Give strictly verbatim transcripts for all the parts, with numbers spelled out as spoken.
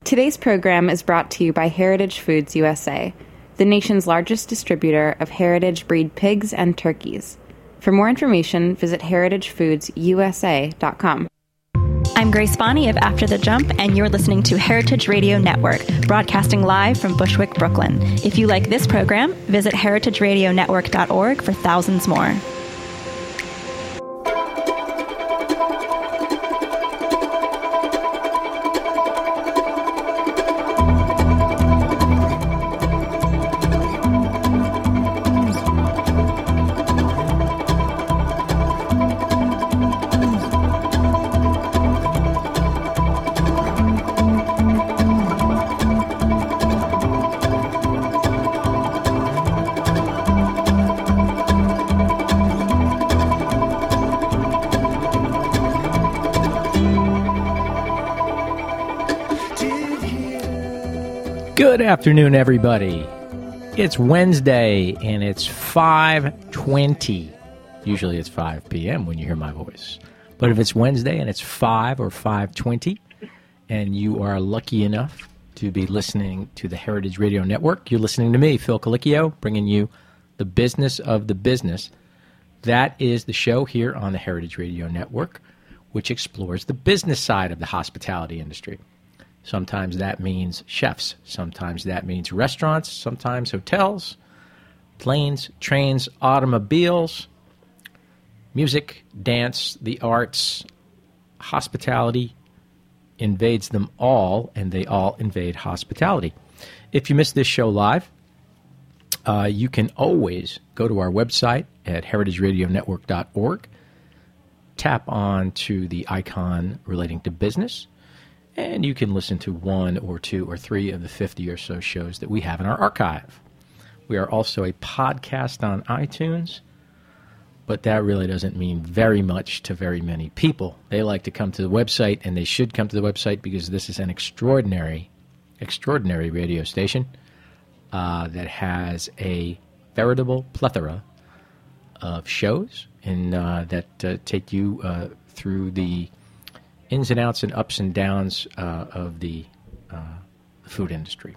Today's program is brought to you by Heritage Foods U S A, the nation's largest distributor of heritage breed pigs and turkeys. For more information, visit heritage foods u s a dot com. I'm Grace Bonney of After the Jump, and you're listening to Heritage Radio Network, broadcasting live from Bushwick, Brooklyn. If you like this program, visit heritage radio network dot org for thousands more. Good afternoon, everybody. It's Wednesday, and it's five twenty. Usually it's five p.m. when you hear my voice. But if it's Wednesday and it's five or five twenty, and you are lucky enough to be listening to the Heritage Radio Network, you're listening to me, Phil Colicchio, bringing you the business of the business. That is the show here on the Heritage Radio Network, which explores the business side of the hospitality industry. Sometimes that means chefs. Sometimes that means restaurants. Sometimes hotels, planes, trains, automobiles, music, dance, the arts. Hospitality invades them all, and they all invade hospitality. If you missed this show live, uh, you can always go to our website at heritage radio network dot org, tap on to the icon relating to business, and you can listen to one or two or three of the fifty or so shows that we have in our archive. We are also a podcast on iTunes, but that really doesn't mean very much to very many people. They like to come to the website, and they should come to the website because this is an extraordinary, extraordinary radio station uh, that has a veritable plethora of shows and uh, that uh, take you uh, through the ins and outs and ups and downs uh, of the uh, food industry.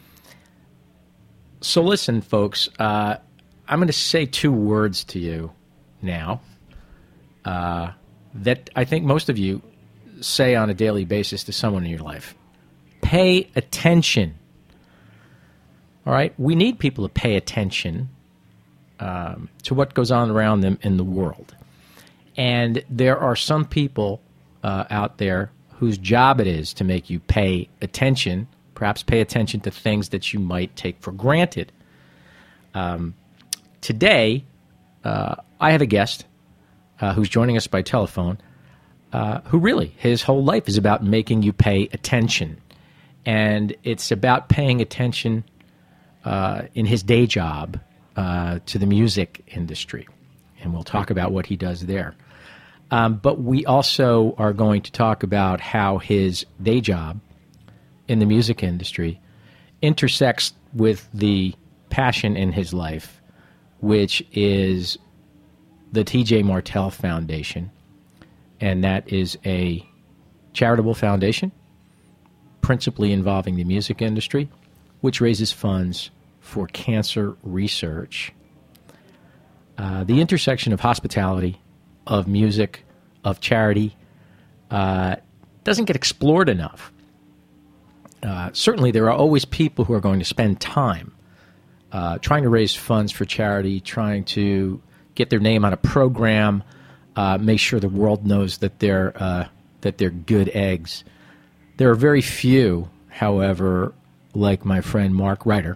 So listen, folks, uh, I'm going to say two words to you now uh, that I think most of you say on a daily basis to someone in your life. Pay attention. All right? We need people to pay attention um, to what goes on around them in the world. And there are some people Uh, out there whose job it is to make you pay attention, perhaps pay attention to things that you might take for granted. Um, today, uh, I have a guest uh, who's joining us by telephone uh, who really, his whole life is about making you pay attention. And it's about paying attention uh, in his day job uh, to the music industry. And we'll talk about what he does there. Um, but we also are going to talk about how his day job in the music industry intersects with the passion in his life, which is the T J Martell Foundation. And that is a charitable foundation, principally involving the music industry, which raises funds for cancer research. Uh, the intersection of hospitality, of music, of charity, uh, doesn't get explored enough. Uh, certainly, there are always people who are going to spend time uh, trying to raise funds for charity, trying to get their name on a program, uh, make sure the world knows that they're uh, that they're good eggs. There are very few, however, like my friend Mark Ryder,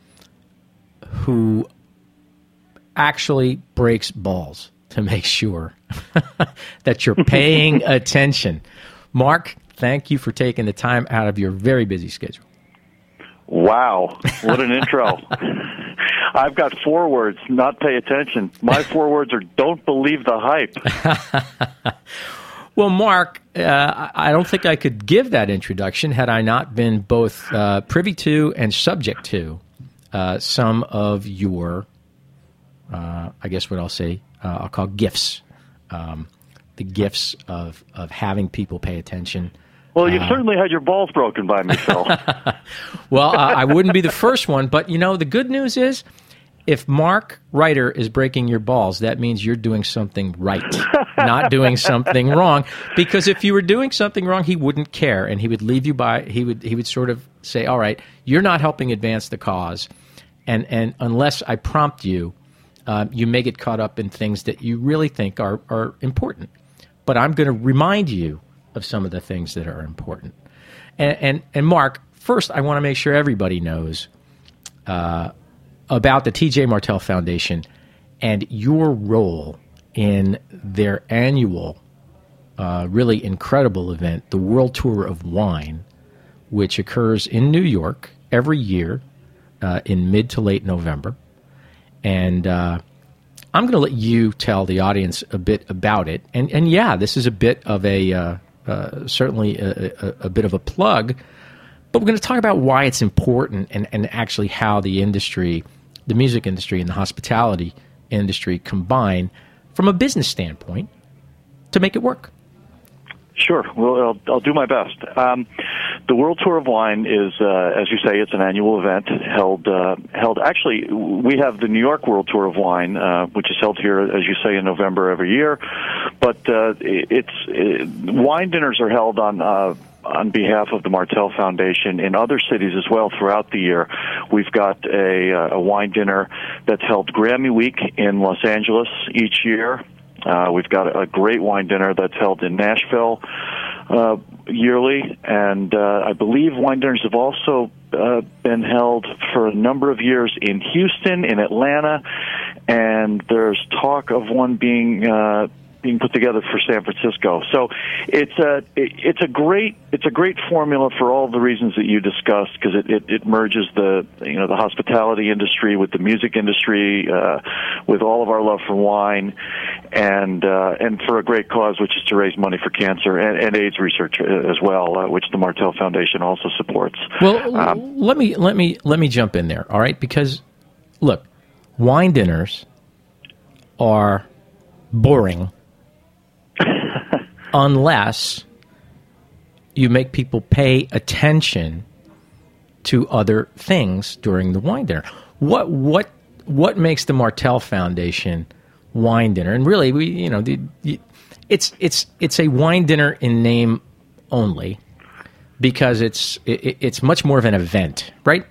who actually breaks balls to make sure that you're paying attention. Mark, thank you for taking the time out of your very busy schedule. Wow, what an intro. I've got four words, not pay attention. My four words are don't believe the hype. Well, Mark, uh, I don't think I could give that introduction had I not been both uh, privy to and subject to uh, some of your, uh, I guess what I'll say, uh, I'll call gifts. Um, the gifts of, of having people pay attention, Well, you've Uh, certainly had your balls broken by me, Phil. well, uh, I wouldn't be the first one, but you know, the good news is, if Mark Reiter is breaking your balls, that means you're doing something right, not doing something wrong. Because if you were doing something wrong, he wouldn't care, and he would leave you by. He would he would sort of say, "All right, you're not helping advance the cause, and and unless I prompt you, uh, you may get caught up in things that you really think are are important. But I'm going to remind you of some of the things that are important." And and, and Mark, first, I want to make sure everybody knows Uh, about the T J Martell Foundation and your role in their annual, uh, really incredible event, the World Tour of Wine, which occurs in New York every year uh, in mid to late November. And uh, I'm going to let you tell the audience a bit about it. And, and yeah, this is a bit of a, uh, uh, certainly a, a, a bit of a plug, but we're going to talk about why it's important and, and actually how the industry, the music industry and the hospitality industry combine from a business standpoint to make it work. Sure. Well, I'll, I'll do my best. Um, the World Tour of Wine is, uh, as you say, it's an annual event held. Uh, held. Actually, we have the New York World Tour of Wine, uh, which is held here, as you say, in November every year. But uh, it's it, wine dinners are held on. Uh, on behalf of the Martell Foundation in other cities as well throughout the year. We've got a, a wine dinner that's held Grammy Week in Los Angeles each year. Uh, we've got a great wine dinner that's held in Nashville uh, yearly, and uh, I believe wine dinners have also uh, been held for a number of years in Houston, in Atlanta, and there's talk of one being uh, being put together for San Francisco. So it's a it's a great it's a great formula for all the reasons that you discussed, because it, it, it merges the you know the hospitality industry with the music industry, uh, with all of our love for wine, and uh, and for a great cause, which is to raise money for cancer and, and AIDS research as well, uh, which the Martell Foundation also supports. Well, um, let me let me let me jump in there, all right? Because look, wine dinners are boring unless you make people pay attention to other things during the wine dinner. What what what makes the Martell Foundation wine dinner? And really, we you know the, it's it's it's a wine dinner in name only, because it's it, it's much more of an event, right?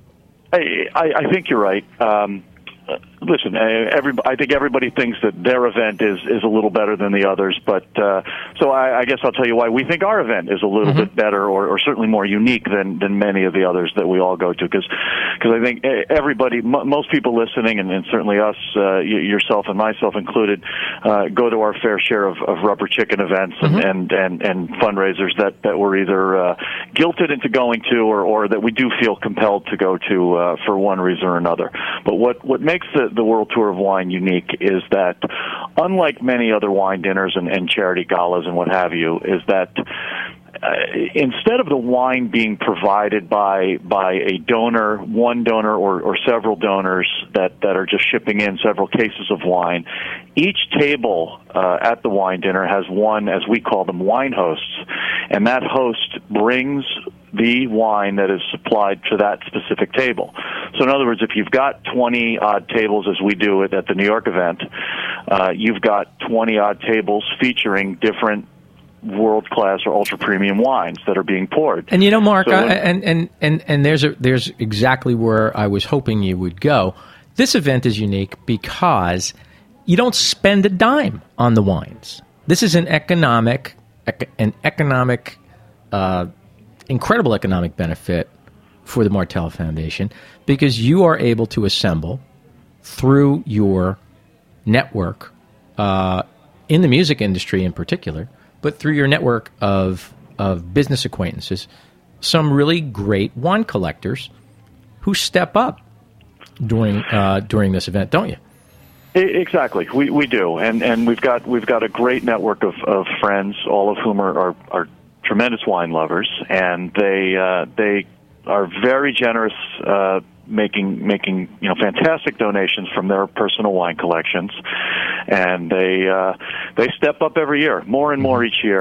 I I, I think you're right. Um, Uh, listen, every, I think everybody thinks that their event is, is a little better than the others, but uh, so I, I guess I'll tell you why we think our event is a little mm-hmm. bit better, or, or certainly more unique than, than many of the others that we all go to, because I think everybody, m- most people listening, and, and certainly us, uh, yourself and myself included, uh, go to our fair share of, of rubber chicken events and, mm-hmm. and, and, and fundraisers that, that we're either uh, guilted into going to, or, or that we do feel compelled to go to uh, for one reason or another. But what, what makes the, the World Tour of Wine unique is that, unlike many other wine dinners and, and charity galas and what have you, is that uh, instead of the wine being provided by by a donor, one donor or, or several donors that, that are just shipping in several cases of wine, each table uh, at the wine dinner has one, as we call them, wine hosts, and that host brings the wine that is supplied to that specific table. So in other words, if you've got twenty odd tables, as we do it at the New York event, uh, you've got twenty odd tables featuring different world-class or ultra-premium wines that are being poured. And you know, Mark, so when, I, and, and, and, and there's, a, there's exactly where I was hoping you would go. This event is unique because you don't spend a dime on the wines. This is an economic, an economic, uh, incredible economic benefit for the Martell Foundation, because you are able to assemble through your network uh, in the music industry in particular, but through your network of of business acquaintances, some really great wine collectors who step up during uh, during this event, don't you? Exactly, we we do, and and we've got we've got a great network of, of friends, all of whom are, are, are tremendous wine lovers, and they uh, they are very generous, uh, making making you know fantastic donations from their personal wine collections, and they uh, they step up every year, more and more each year,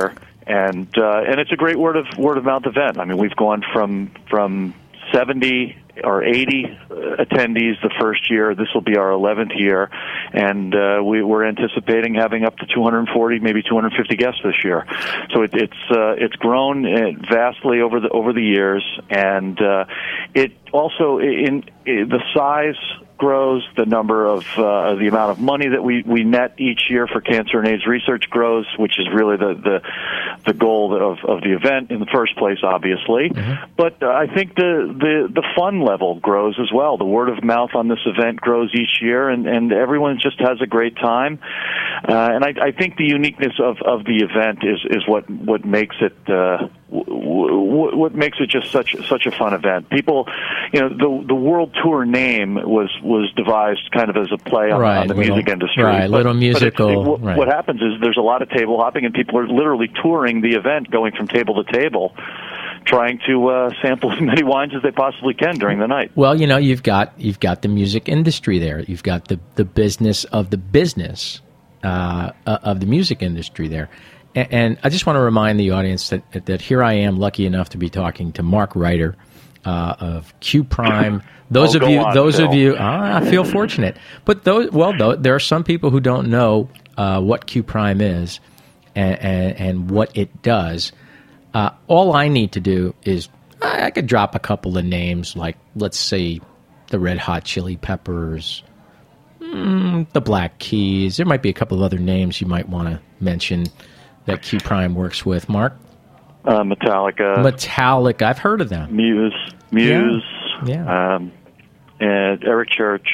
and uh, and it's a great word of word of mouth event. I mean, we've gone from from seventy or eighty attendees the first year. This will be our eleventh year, and uh, we, we're anticipating having up to two hundred forty, maybe two hundred fifty guests this year. So it, it's uh, it's grown vastly over the over the years, and uh, it also in, in the size grows, the number of uh, the amount of money that we, we net each year for cancer and AIDS research grows, which is really the the, the goal of, of the event in the first place, obviously. Mm-hmm. But uh, I think the, the the fun level grows as well. The word of mouth on this event grows each year, and, and everyone just has a great time. Uh, and I, I think the uniqueness of, of the event is, is what what makes it uh, w- w- what makes it just such such a fun event. People, you know, the the World Tour name was. was devised kind of as a play on, right, on the little, music industry. Right, but, little musical. But it, what, right. what happens is there's a lot of table hopping, and people are literally touring the event, going from table to table, trying to uh, sample as many wines as they possibly can during the night. Well, you know, you've got you've got the music industry there. You've got the, the business of the business uh, of the music industry there. And, and I just want to remind the audience that that here I am, lucky enough to be talking to Mark Reiter uh, of Q Prime. Those oh, of you, on, those Phil. of you, ah, I feel fortunate. But those, well, though, there are some people who don't know uh, what Q Prime is and, and, and what it does. Uh, all I need to do is I, I could drop a couple of names, like let's say the Red Hot Chili Peppers, mm, the Black Keys. There might be a couple of other names you might want to mention that Q Prime works with. Mark, uh, Metallica, Metallica. I've heard of them. Muse, Muse. Yeah. Yeah. Um, and Eric Church,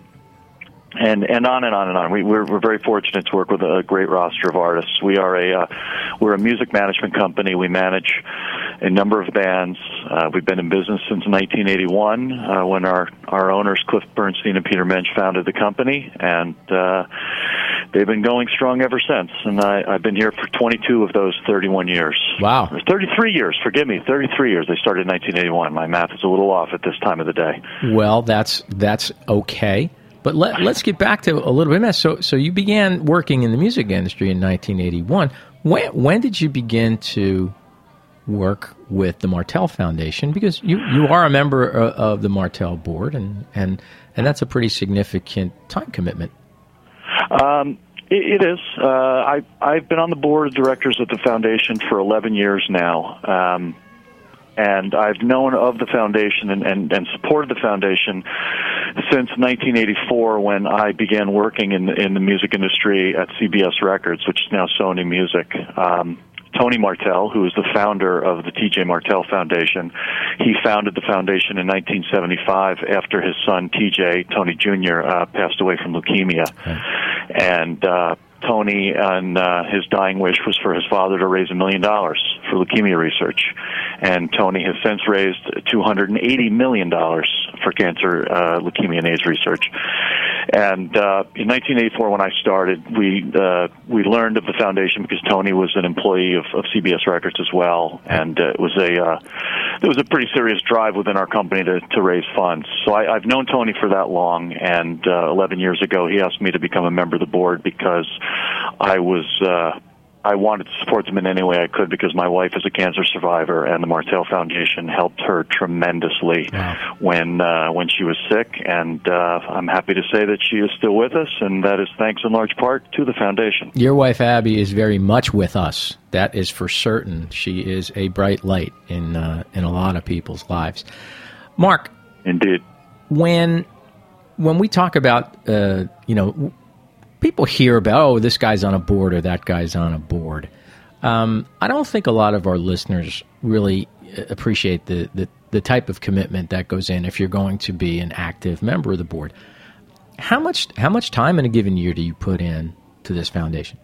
and and on and on and on. We, we're we're very fortunate to work with a great roster of artists. We are a uh, we're a music management company. We manage a number of bands. Uh, we've been in business since nineteen eighty-one, uh, when our our owners Cliff Bernstein and Peter Mensch founded the company, and uh, they've been going strong ever since. And I, I've been here for twenty-two of those thirty-one years. Wow. thirty-three years, forgive me, thirty-three years. They started in nineteen eighty-one. My math is a little off at this time of the day. Well, that's that's okay. But let, let's get back to a little bit more. So, so you began working in the music industry in nineteen eighty-one. When when did you begin to work with the Martell Foundation? Because you, you are a member of, of the Martell board, and, and, and that's a pretty significant time commitment. Um, it, it is. Uh, I, I've been on the board of directors of the foundation for eleven years now. Um, And I've known of the foundation and, and, and supported the foundation since nineteen eighty-four, when I began working in, in the music industry at C B S Records, which is now Sony Music. Um, Tony Martell, who is the founder of the T J Martell Foundation, he founded the foundation in nineteen seventy-five after his son T J, Tony Junior, uh, passed away from leukemia. Okay. And uh, Tony and uh, his dying wish was for his father to raise a million dollars for leukemia research. And Tony has since raised two hundred eighty million dollars for cancer, uh, leukemia, and AIDS research. And uh, in nineteen eighty-four, when I started, we uh, we learned of the foundation because Tony was an employee of, of C B S Records as well, and uh, it was a uh, it was a pretty serious drive within our company to, to raise funds. So I, I've known Tony for that long, and uh, eleven years ago, he asked me to become a member of the board because I was. Uh, I wanted to support them in any way I could because my wife is a cancer survivor, and the Martell Foundation helped her tremendously wow. when uh, when she was sick. And uh, I'm happy to say that she is still with us, and that is thanks in large part to the foundation. Your wife, Abby, is very much with us. That is for certain. She is a bright light in uh, in a lot of people's lives. Mark. Indeed. When when we talk about, uh, you know, people hear about, oh, this guy's on a board or that guy's on a board. Um, I don't think a lot of our listeners really appreciate the, the, the type of commitment that goes in if you're going to be an active member of the board. How much how much time in a given year do you put in to this foundation?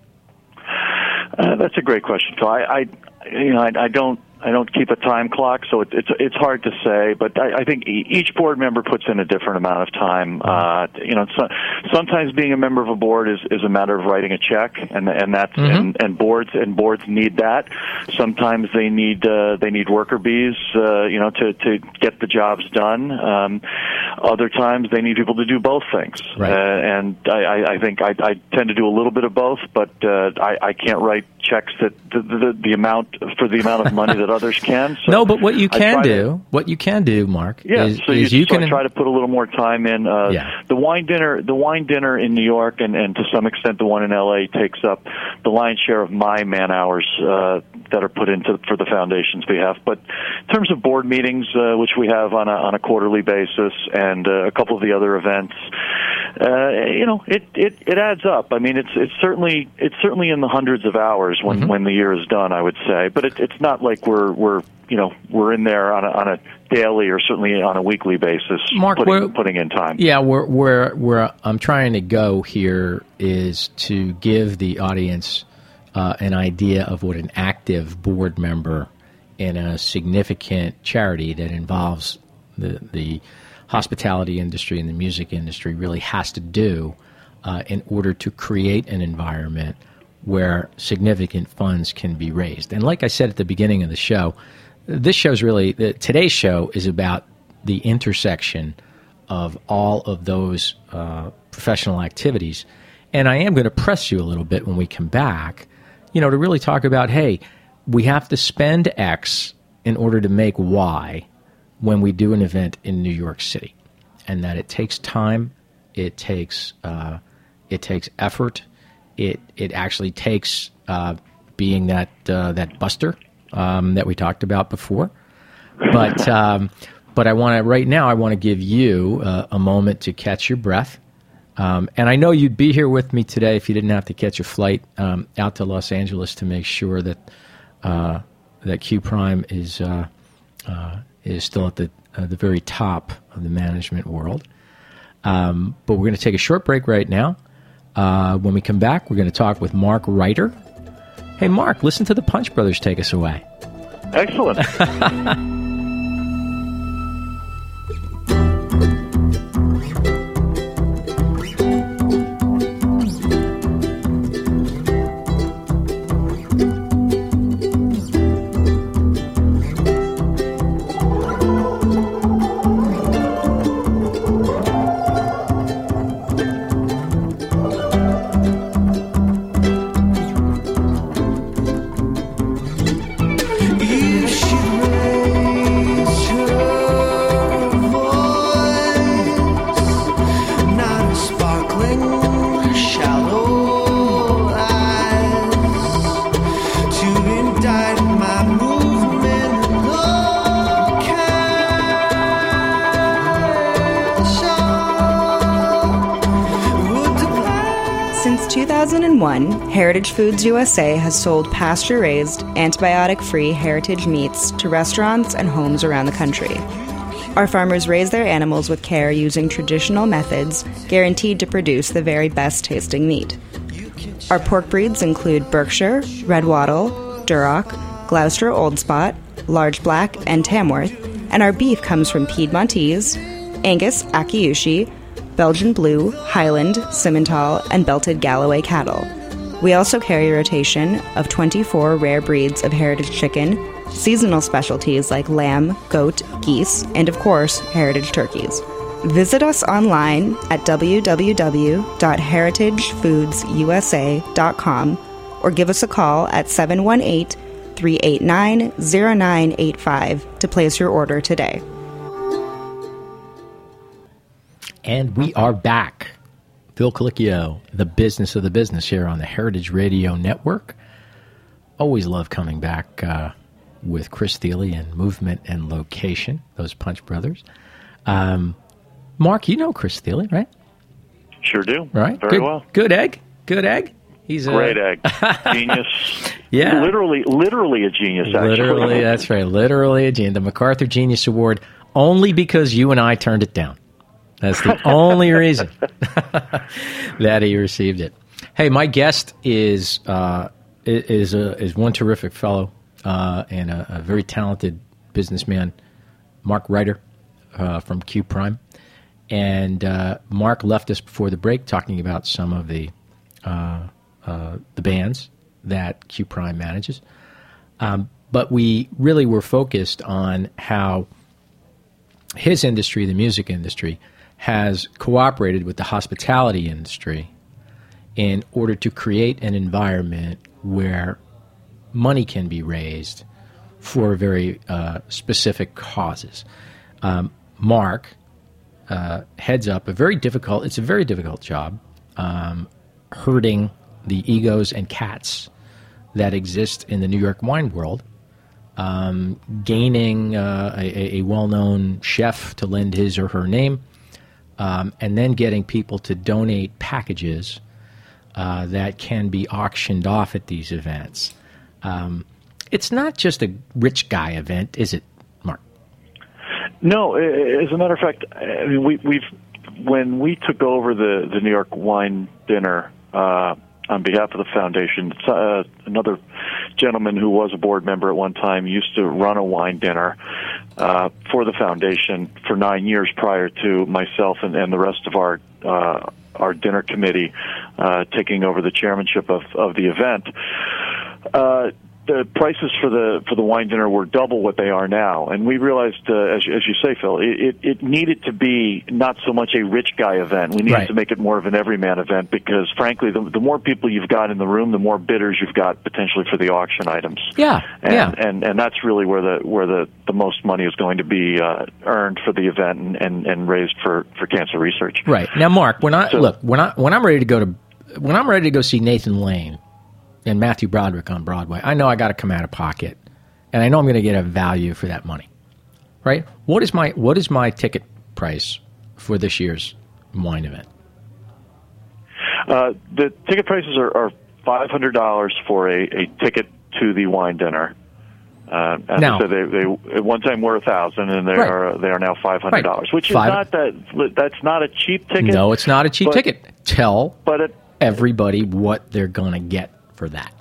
Uh, that's a great question. So I, I you know, I, I don't. I don't keep a time clock, so it, it's it's hard to say. But I, I think each board member puts in a different amount of time. Uh, you know, so, sometimes being a member of a board is, is a matter of writing a check, and and that's mm-hmm. and, and boards and boards need that. Sometimes they need uh, they need worker bees, uh, you know, to, to get the jobs done. Um, Other times they need people to do both things. Right. Uh, and I, I think I, I tend to do a little bit of both, but uh, I, I can't write checks that the, the, the amount for the amount of money that others can. So no, but what you can do, to, what you can do, Mark, yeah, is, so is you, you so can I try to put a little more time in. Uh, yeah. The wine dinner, the wine dinner in New York, and, and to some extent the one in L A takes up the lion's share of my man hours uh, that are put into for the foundation's behalf. But in terms of board meetings, uh, which we have on a on a quarterly basis, and uh, a couple of the other events, uh, you know, it, it, it adds up. I mean, it's it's certainly it's certainly in the hundreds of hours when, mm-hmm. when the year is done, I would say. But it, it's not like we're we're you know we're in there on a, on a daily or certainly on a weekly basis, Mark, putting, putting in time. Yeah, where where where I'm trying to go here is to give the audience uh, an idea of what an active board member in a significant charity that involves the the hospitality industry and the music industry really has to do uh, in order to create an environment where significant funds can be raised. And like I said at the beginning of the show, this show's really, today's show is about the intersection of all of those uh, professional activities. And I am going to press you a little bit when we come back, you know, to really talk about, hey, we have to spend X in order to make Y when we do an event in New York City. And that it takes time, it takes uh, it takes effort, it it actually takes uh, being that uh, that buster um, that we talked about before. But um, but I want to right now. I want to give you uh, a moment to catch your breath. Um, and I know you'd be here with me today if you didn't have to catch a flight um, out to Los Angeles to make sure that uh, that Q Prime is uh, uh, is still at the uh, the very top of the management world. Um, but we're going to take a short break right now. Uh, when we come back, we're going to talk with Mark Reiter. Hey, Mark, listen to the Punch Brothers take us away. Excellent. two thousand one, Heritage Foods U S A has sold pasture-raised, antibiotic-free heritage meats to restaurants and homes around the country. Our farmers raise their animals with care using traditional methods, guaranteed to produce the very best-tasting meat. Our pork breeds include Berkshire, Red Wattle, Duroc, Gloucester Old Spot, Large Black, and Tamworth, and our beef comes from Piedmontese, Angus Akiyushi, Belgian Blue, Highland, Simmental, and Belted Galloway cattle. We also carry a rotation of twenty-four rare breeds of heritage chicken, seasonal specialties like lamb, goat, geese, and of course, heritage turkeys. Visit us online at w w w dot heritage foods u s a dot com or give us a call at seven one eight, three eight nine, zero nine eight five to place your order today. And we are back. Phil Colicchio, the business of the business here on the Heritage Radio Network. Always love coming back uh, with Chris Thiele and Movement and Location, those Punch Brothers. Um, Mark, you know Chris Thiele, right? Sure do. Right? Very good, well. Good egg. Good egg. He's a great egg. Genius. Yeah. Literally, literally a genius, actually. Literally, that's right. Literally a genius. The MacArthur Genius Award, only because you and I turned it down. That's the only reason that he received it. Hey, my guest is uh, is a, is one terrific fellow uh, and a, a very talented businessman, Mark Reiter uh, from Q Prime. And uh, Mark left us before the break talking about some of the uh, uh, the bands that Q Prime manages. Um, but we really were focused on how his industry, the music industry, has cooperated with the hospitality industry in order to create an environment where money can be raised for very uh, specific causes. Um, Mark uh, heads up a very difficult, it's a very difficult job, um, herding the egos and cats that exist in the New York wine world, um, gaining uh, a, a well-known chef to lend his or her name, um, and then getting people to donate packages uh, that can be auctioned off at these events. Um, it's not just a rich guy event, is it, Mark? No, as a matter of fact, I mean, we, we've when we took over the, the New York Wine Dinner uh, on behalf of the foundation, uh, another gentleman who was a board member at one time used to run a wine dinner uh, for the foundation for nine years prior to myself and, and the rest of our uh, our dinner committee uh, taking over the chairmanship of, of the event. Uh, the prices for the for the wine dinner were double what they are now, and we realized, uh, as, as you say, Phil, it, it, it needed to be not so much a rich guy event. We needed Right. to make it more of an everyman event because, frankly, the, the more people you've got in the room, the more bidders you've got potentially for the auction items. Yeah, and, yeah. and and that's really where the where the, the most money is going to be uh, earned for the event and, and, and raised for, for cancer research. Right. Now, Mark, when I So- look, when I when I'm ready to go to when I'm ready to go see Nathan Lane and Matthew Broderick on Broadway, I know I got to come out of pocket, and I know I'm going to get a value for that money. Right? What is my what is my ticket price for this year's wine event? Uh, the ticket prices are, are five hundred dollars for a, a ticket to the wine dinner. Uh, as Now- I said, they, they at one time were a thousand, and they Right. are they are now five hundred dollars, Right. which is Five- not that that's not a cheap ticket. No, it's not a cheap but- ticket. Tell but it, everybody what they're going to get for that.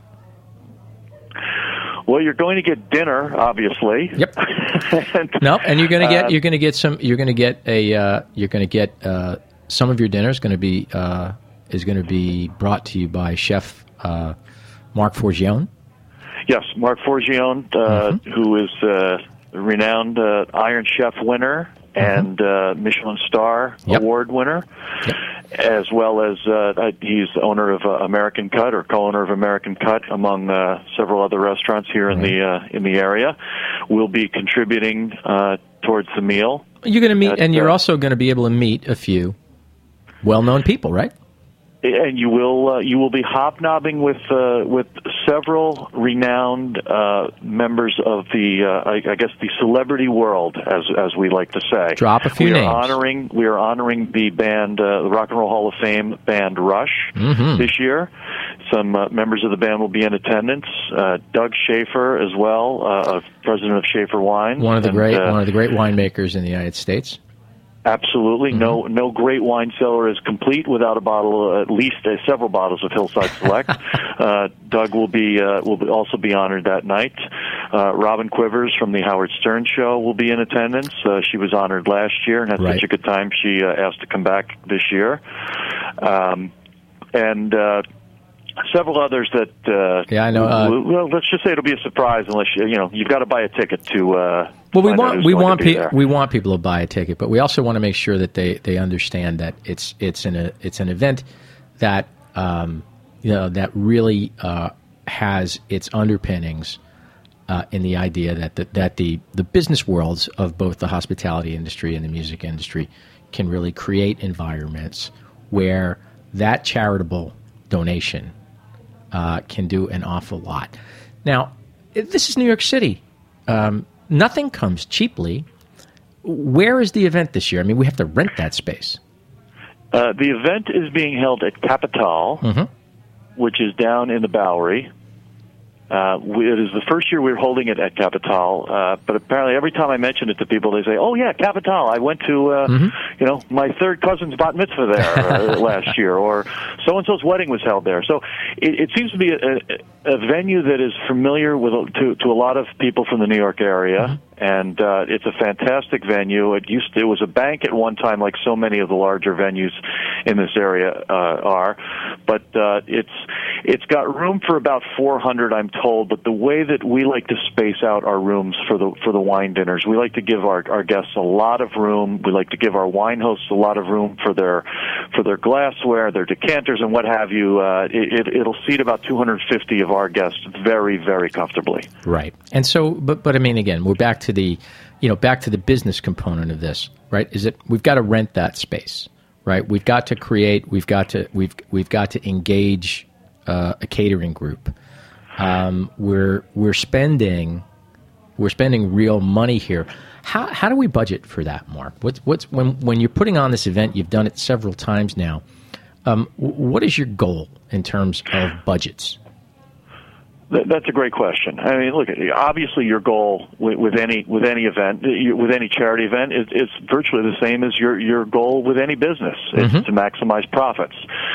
well, you're going to get dinner, obviously. Yep. and, No, and you're going to get uh, you're going to get some you're going to get a uh, you're going to get uh, some of your dinner is going to be uh, is going to be brought to you by Chef uh, Mark Forgione. Yes, Mark Forgione, uh, Mm-hmm. who is uh, a renowned uh, Iron Chef winner and uh, Michelin Star Yep. Award winner, Yep. as well as uh, he's the owner of uh, American Cut, or co-owner of American Cut, among uh, several other restaurants here in the uh, in the area. Will be contributing uh, towards the meal. You're going to meet, That's, and you're uh, also going to be able to meet a few well-known people, right? And you will uh, you will be hobnobbing with uh, with several renowned uh, members of the uh, I, I guess the celebrity world, as as we like to say. Drop a few we names. Are honoring we are honoring the band, uh, the Rock and Roll Hall of Fame band Rush Mhm. this year. Some uh, members of the band will be in attendance. Uh, Doug Schaefer as well, uh, president of Schaefer Wine. One of the and, great uh, one of the great winemakers in the United States. Absolutely. Mm-hmm. No no great wine cellar is complete without a bottle, uh, at least uh, several bottles of Hillside Select. uh, Doug will be uh, will be also be honored that night. Uh, Robin Quivers from the Howard Stern Show will be in attendance. Uh, she was honored last year and had Right. such a good time. She uh, asked to come back this year. Um, and uh, several others that uh, Yeah, I know, uh, well, let's just say it'll be a surprise unless you you know you've got to buy a ticket to. Uh, Well, we find out want who's we going to want be pe- there. we want people to buy a ticket, but we also want to make sure that they, they understand that it's it's an a, it's an event that um, you know that really uh, has its underpinnings uh, in the idea that the, that the the business worlds of both the hospitality industry and the music industry can really create environments where that charitable donation uh, can do an awful lot. Now, this is New York City. Um, nothing comes cheaply. Where is the event this year? I mean, we have to rent that space. Uh, the event is being held at Capital, Mm-hmm. which is down in the Bowery. Uh, we, it is the first year we're holding it at Capital, uh, but apparently every time I mention it to people, they say, "Oh yeah, Capital! I went to, uh, Mm-hmm. you know, my third cousin's bat mitzvah there uh, last year, or so and so's wedding was held there." So it, it seems to be a, a, a venue that is familiar with to to a lot of people from the New York area, and uh, it's a fantastic venue. It used to, it was a bank at one time, like so many of the larger venues in this area uh, are, but uh, it's it's got room for about four hundred, I'm told. But the way that we like to space out our rooms for the for the wine dinners, we like to give our, our guests a lot of room. We like to give our wine hosts a lot of room for their for their glassware, their decanters, and what have you. Uh, it, it, it'll seat about two hundred fifty of our guests very, very comfortably. Right. And so, but but I mean, again, we're back to the, you know, back to the business component of this, right? Is it we've got to rent that space, right? We've got to create, we've got to we've we've got to engage uh, a catering group. Um, we're we're spending we're spending real money here. How how do we budget for that, Mark? What's what's when when you're putting on this event? You've done it several times now. Um, what is your goal in terms of budgets? That's a great question. I mean, look, obviously your goal with, with any with any event, with any charity event, is, is virtually the same as your your goal with any business. It's mm-hmm. to maximize profits.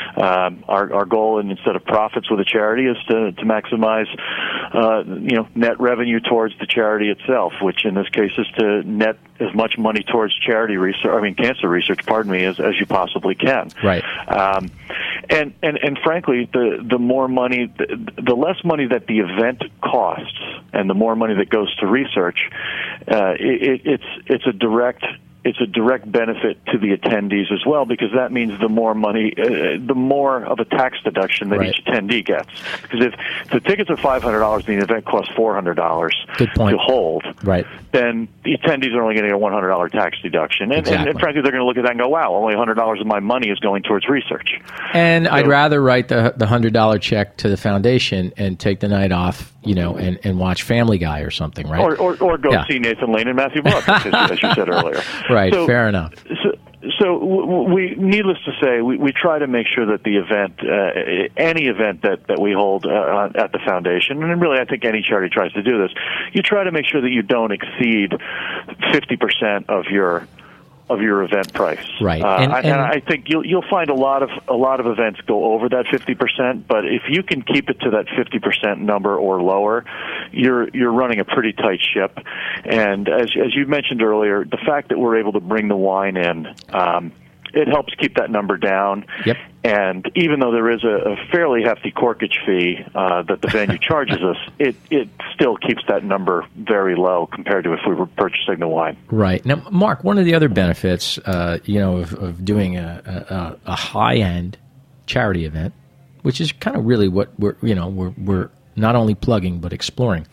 Um, our our goal, and instead of profits with a charity, is to to maximize, uh, you know, net revenue towards the charity itself, which in this case is to net as much money towards charity research, I mean cancer research, pardon me, as, as you possibly can. Right. Um, and, and, and frankly, the, the more money, the, the less money that the event costs and the more money that goes to research, uh, it, it's, it's a direct it's a direct benefit to the attendees as well, because that means the more money, uh, the more of a tax deduction that right. each attendee gets. Because if the tickets are five hundred dollars and the event costs four hundred dollars to hold, right. then the attendees are only going to get a one hundred dollars tax deduction. And, exactly. and, and frankly, they're going to look at that and go, wow, only one hundred dollars of my money is going towards research. And so, I'd rather write the the one hundred dollars check to the foundation and take the night off, you know, and, and watch Family Guy or something, right? Or, or, or go yeah. see Nathan Lane and Matthew Buck, as, as you said earlier. Right, so, fair enough. So, so we, needless to say, we, we try to make sure that the event, uh, any event that, that we hold uh, at the foundation, and really I think any charity tries to do this, you try to make sure that you don't exceed fifty percent of your of your event price. Right. Uh, and, and, and I think you'll you'll find a lot of a lot of events go over that fifty percent, but if you can keep it to that fifty percent number or lower, you're you're running a pretty tight ship. And as as you mentioned earlier, the fact that we're able to bring the wine in, um, it helps keep that number down. Yep. And even though there is a, a fairly hefty corkage fee uh, that the venue charges us, it, it still keeps that number very low compared to if we were purchasing the wine. Right. Now, Mark, one of the other benefits, uh, you know, of, of doing a, a, a high-end charity event, which is kind of really what we're, you know, we're, we're not only plugging but exploring,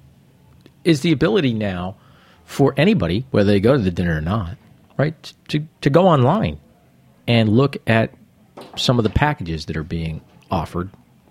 is the ability now for anybody, whether they go to the dinner or not, right, to, to go online and look at some of the packages that are being offered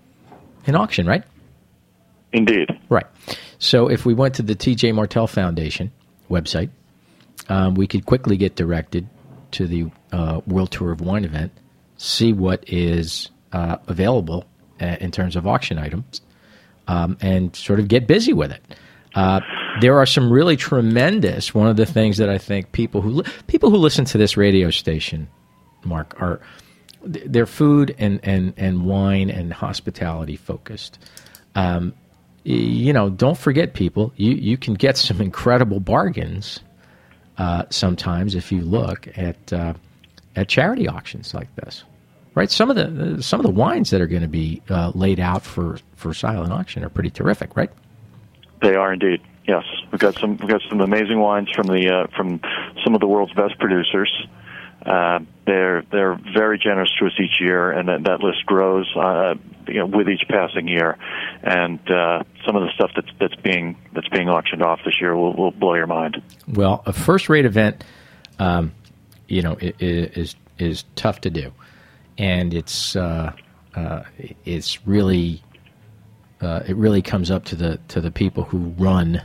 in auction, right? Indeed. Right. So if we went to the T J Martell Foundation website, um, we could quickly get directed to the uh, World Tour of Wine event, see what is uh, available uh, in terms of auction items, um, and sort of get busy with it. Uh, there are some really tremendous, one of the things that I think people who li- people who listen to this radio station, Mark, are they're food and, and, and wine and hospitality focused. Um, you know, don't forget, people, you, you can get some incredible bargains uh, sometimes if you look at uh, at charity auctions like this, right? Some of the some of the wines that are going to be uh, laid out for, for silent auction are pretty terrific, right? They are indeed. Yes, we've got some we've got some amazing wines from the uh, from some of the world's best producers. Uh, they're they're very generous to us each year, and that, that list grows uh, you know, with each passing year. And uh, some of the stuff that's that's being that's being auctioned off this year will, will blow your mind. Well, a first-rate event, um, you know, is is tough to do, and it's uh, uh, it's really uh, it really comes up to the to the people who run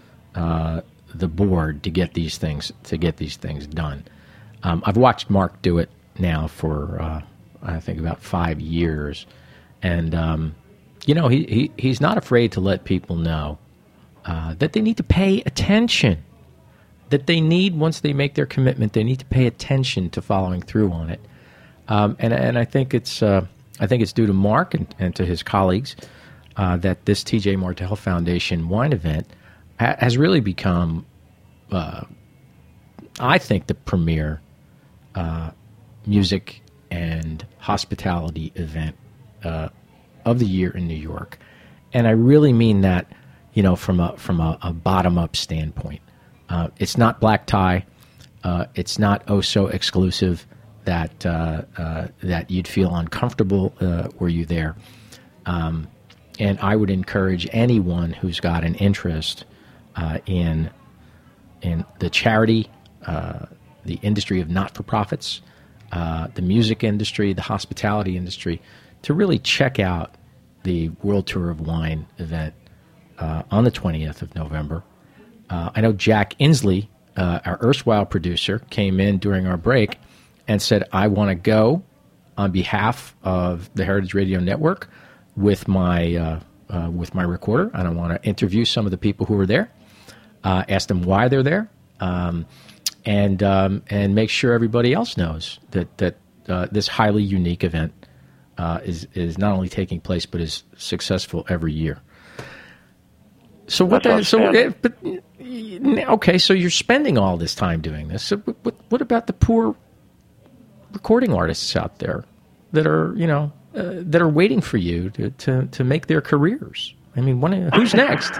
uh, the board to get these things to get these things done. Um, I've watched Mark do it now for, uh, I think, about five years. And, um, you know, he, he he's not afraid to let people know uh, that they need to pay attention, that they need, once they make their commitment, they need to pay attention to following through on it. Um, and and I think it's uh, I think it's due to Mark and, and to his colleagues uh, that this T J Martell Foundation wine event ha- has really become uh, I think, the premier uh, music and hospitality event uh, of the year in New York. And I really mean that, you know, from a from a, a bottom-up standpoint. Uh, it's not black tie. Uh, it's not oh so exclusive that uh, uh, that you'd feel uncomfortable uh, were you there. Um, and I would encourage anyone who's got an interest uh, in in the charity, uh, the industry of not-for-profits, uh, the music industry, the hospitality industry, to really check out the World Tour of Wine event uh, on the twentieth of November. Uh, I know Jack Inslee, uh, our erstwhile producer, came in during our break and said, I want to go on behalf of the Heritage Radio Network with my uh, uh, with my recorder, and I want to interview some of the people who are there, uh, ask them why they're there, um, and um, and make sure everybody else knows that that uh, this highly unique event uh, is is not only taking place but is successful every year. So what? The, so uh, but okay. So you're spending all this time doing this. So what, what about the poor recording artists out there that are, you know, uh, that are waiting for you to, to, to make their careers? I mean, one, who's next?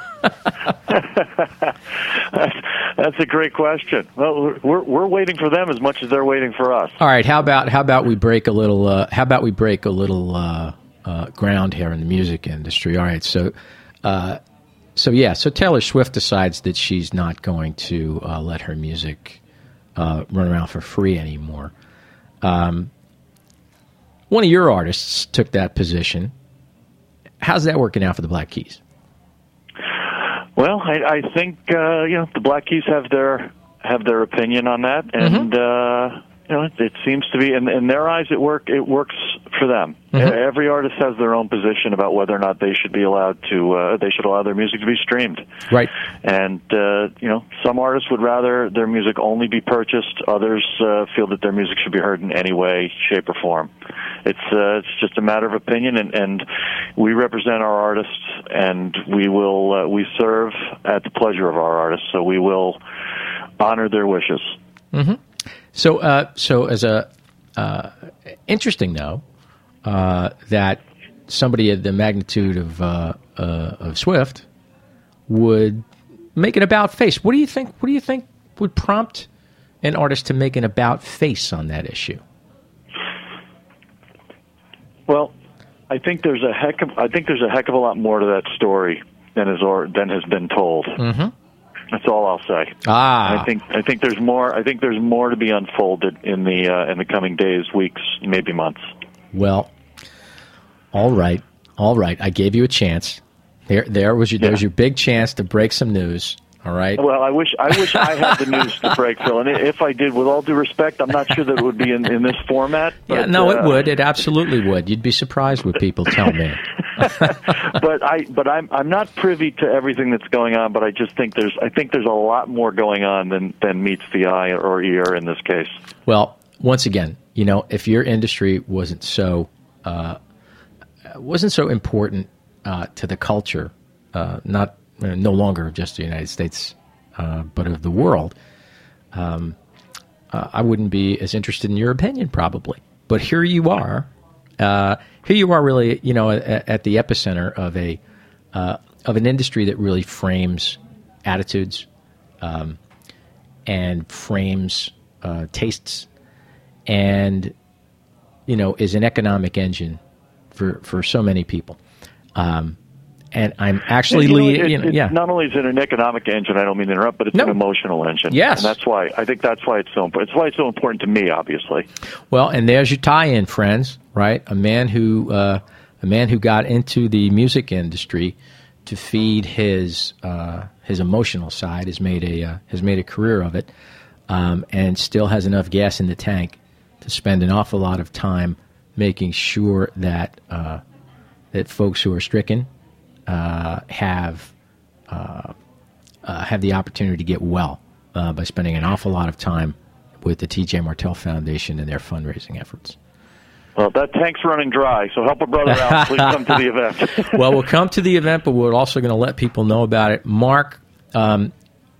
that's, that's a great question. Well, we're we're waiting for them as much as they're waiting for us. All right. How about how about we break a little? Uh, how about we break a little uh, uh, ground here in the music industry? All right. So. Uh, So, yeah, so Taylor Swift decides that she's not going to uh, let her music uh, run around for free anymore. Um, one of your artists took that position. How's that working out for the Black Keys? Well, I, I think uh, you know the Black Keys have their have their opinion on that, and mm-hmm. uh, you know it, it seems to be in, in their eyes it work it works for them. Mm-hmm. Every artist has their own position about whether or not they should be allowed to uh, they should allow their music to be streamed. Right. And uh, you know some artists would rather their music only be purchased. Others uh, feel that their music should be heard in any way, shape, or form. It's uh, it's just a matter of opinion, and, and we represent our artists, and we will uh, we serve at the pleasure of our artists. So we will honor their wishes. Mm-hmm. So, uh, so as a uh, interesting though, uh, that somebody of the magnitude of uh, uh, of Swift would make an about face. What do you think? What do you think would prompt an artist to make an about face on that issue? Well, I think there's a heck of I think there's a heck of a lot more to that story than is or than has been told. Mm-hmm. That's all I'll say. Ah, I think I think there's more. I think there's more to be unfolded in the uh, in the coming days, weeks, maybe months. Well, all right, all right. I gave you a chance. There, there was your there was your big chance to break some news. All right. Well, I wish I wish I had the news to break, Phil. And if I did, with all due respect, I'm not sure that it would be in, in this format. But, yeah, no, uh, it would. It absolutely would. You'd be surprised what people tell me. but I, but I'm, I'm not privy to everything that's going on. But I just think there's, I think there's a lot more going on than, than meets the eye or ear in this case. Well, once again, you know, if your industry wasn't so, uh, wasn't so important uh, to the culture, uh, not. Uh, no longer just the United States, uh, but of the world, um, uh, I wouldn't be as interested in your opinion, probably. But here you are. Uh, here you are, really, you know, at, at the epicenter of a uh, of an industry that really frames attitudes um, and frames uh, tastes, and you know, is an economic engine for for so many people. Um, And I'm actually, you know, lead, it, you know, it, yeah. Not only is it an economic engine, I don't mean to interrupt, but it's no. an emotional engine. Yes, and that's why I think that's why it's so important. It's why it's so important to me, obviously. Well, and there's your tie-in, friends. Right, a man who uh, a man who got into the music industry to feed his uh, his emotional side has made a uh, has made a career of it, um, and still has enough gas in the tank to spend an awful lot of time making sure that uh, that folks who are stricken. Uh, have uh, uh, have the opportunity to get well uh, by spending an awful lot of time with the T J Martell Foundation and their fundraising efforts. Well, that tank's running dry, so help a brother out. Please come to the event. Well, we'll come to the event, but we're also going to let people know about it. Mark, um,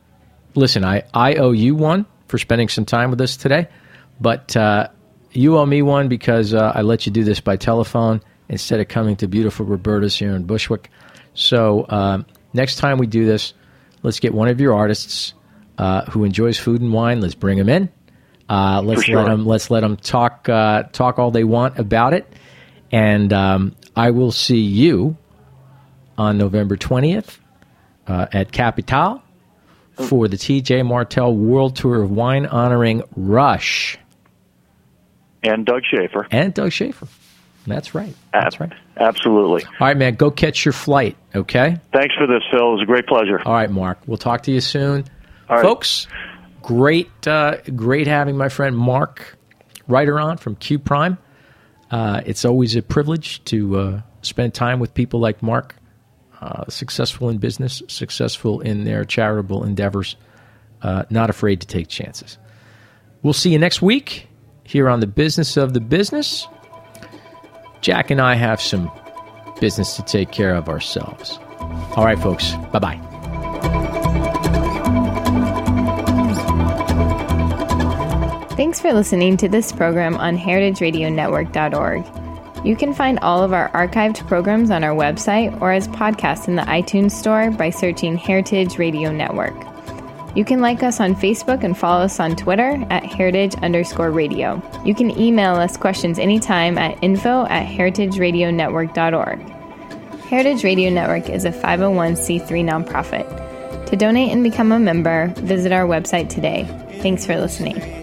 listen, I, I owe you one for spending some time with us today, but uh, you owe me one because uh, I let you do this by telephone instead of coming to beautiful Roberta's here in Bushwick. So uh, next time we do this, let's get one of your artists uh, who enjoys food and wine. Let's bring them in. Uh, let's sure. let them. Let's let them talk. Uh, talk all they want about it, and um, I will see you on November twentieth uh, at Capitale for the T J Martell World Tour of Wine honoring Rush and Doug Schaefer. And Doug Schaefer. That's right. That's right. Absolutely. All right, man. Go catch your flight. Okay. Thanks for this, Phil. It was a great pleasure. All right, Mark. We'll talk to you soon, all right. folks. Great, uh, great having my friend Mark Ryder on from Q Prime. Uh, it's always a privilege to uh, spend time with people like Mark, uh, successful in business, successful in their charitable endeavors, uh, not afraid to take chances. We'll see you next week here on the Business of the Business. Jack and I have some business to take care of ourselves. All right, folks. Bye-bye. Thanks for listening to this program on heritage radio network dot org. You can find all of our archived programs on our website or as podcasts in the iTunes Store by searching Heritage Radio Network. You can like us on Facebook and follow us on Twitter at heritage underscore radio. You can email us questions anytime at info at heritage radio network dot org. Heritage Radio Network is a five oh one c three nonprofit. To donate and become a member, visit our website today. Thanks for listening.